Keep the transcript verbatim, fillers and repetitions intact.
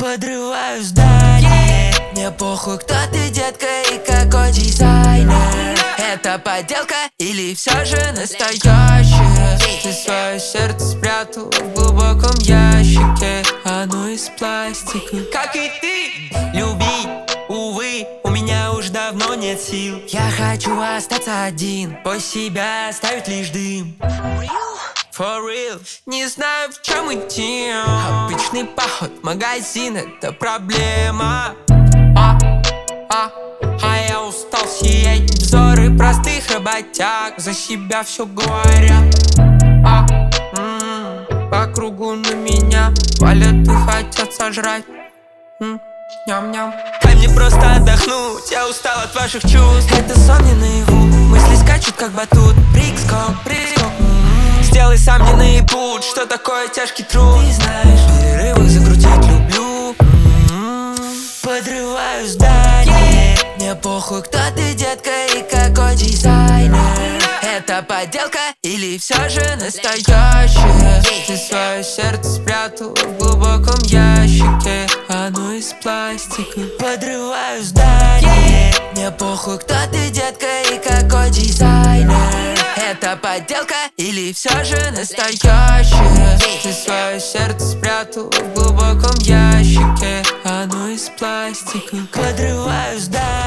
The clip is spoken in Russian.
Подрываю здание. Мне похуй, кто ты, детка, и какой дизайнер. Это подделка или все же настоящее? Ты свое сердце спрятал в глубоком ящике. Оно из пластика. Как и ты, любить, увы, у меня уж давно нет сил. Я хочу остаться один, после себя оставить лишь дым. For real, не знаю, в чем идти. Обычный поход в магазин — это проблема. А, а, а я устал сиять. Взоры простых работяг за себя все говорят. А, м-м, по кругу на меня валят и хотят сожрать. М, ням-ням. Дай мне просто отдохнуть, я устал от ваших чувств. Это сон не наяву, мысли скачут как батут. Прикском, прикском. Сделай сам, не наебут, что такое тяжкий труд. Ты знаешь, перерывы закрутить люблю. м-м-м. Подрываю здание. Мне похуй, кто ты, детка, и какой дизайнер. Это подделка или все же настоящее? Ты свое сердце спрятал в глубоком ящике. Оно из пластика. Подрываю здание. Мне похуй, кто ты, детка, и какой дизайнер. Это подделка или все же настоящее? Ты свое сердце спрятал в глубоком ящике. Оно из пластика. Подрываю здание.